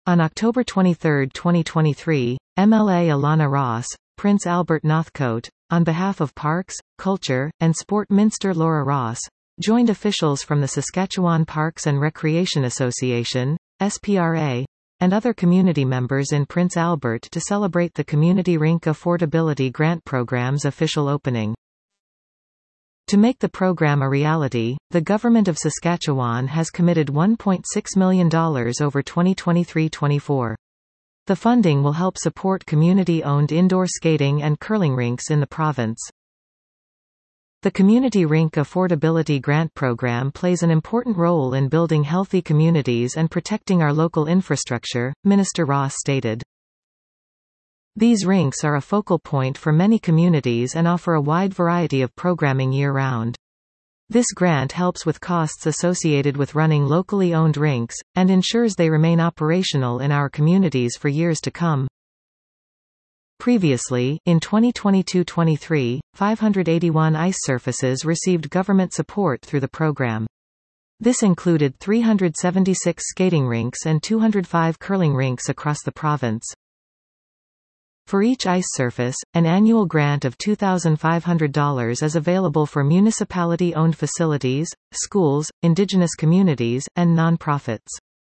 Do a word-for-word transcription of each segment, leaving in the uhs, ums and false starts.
On October twenty-third, twenty twenty-three, M L A Alana Ross, Prince Albert Northcote, on behalf of Parks, Culture, and Sport Minister Laura Ross, joined officials from the Saskatchewan Parks and Recreation Association, S P R A, and other community members in Prince Albert to celebrate the Community Rink Affordability Grant Program's official opening. To make the program a reality, the Government of Saskatchewan has committed one point six million dollars over twenty twenty-three twenty-four. The funding will help support community-owned indoor skating and curling rinks in the province. The Community Rink Affordability Grant Program plays an important role in building healthy communities and protecting our local infrastructure, Minister Ross stated. These rinks are a focal point for many communities and offer a wide variety of programming year-round. This grant helps with costs associated with running locally owned rinks, and ensures they remain operational in our communities for years to come. Previously, in twenty twenty-two twenty-three, five hundred eighty-one ice surfaces received government support through the program. This included three hundred seventy-six skating rinks and two hundred five curling rinks across the province. For each ice surface, an annual grant of two thousand five hundred dollars is available for municipality-owned facilities, schools, Indigenous communities, and non-profits.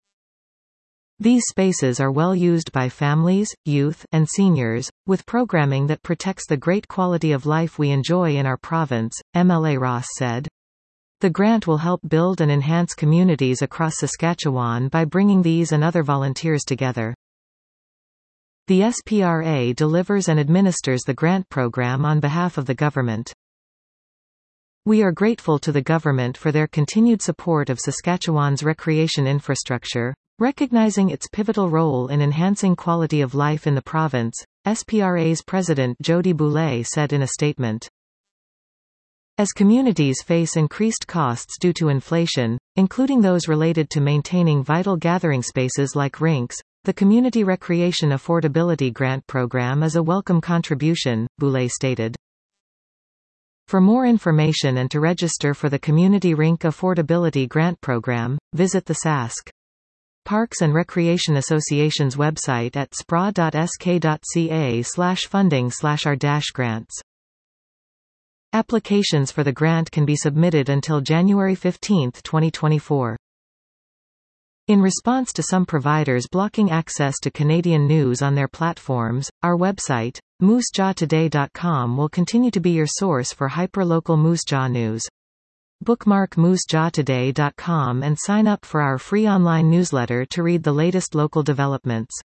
These spaces are well used by families, youth, and seniors, with programming that protects the great quality of life we enjoy in our province, M L A Ross said. The grant will help build and enhance communities across Saskatchewan by bringing these and other volunteers together. The S P R A delivers and administers the grant program on behalf of the government. We are grateful to the government for their continued support of Saskatchewan's recreation infrastructure, recognizing its pivotal role in enhancing quality of life in the province, S P R A's President Jody Boulay said in a statement. As communities face increased costs due to inflation, including those related to maintaining vital gathering spaces like rinks, the Community Recreation Affordability Grant Program is a welcome contribution, Boulay stated. For more information and to register for the Community Rink Affordability Grant Program, visit the Sask Parks and Recreation Association's website at s p r a dot s k dot c a slash funding slash r dash grants. Applications for the grant can be submitted until January fifteenth twenty twenty-four. In response to some providers blocking access to Canadian news on their platforms, our website, moose jaw today dot com will continue to be your source for hyper-local Moose Jaw news. Bookmark moose jaw today dot com and sign up for our free online newsletter to read the latest local developments.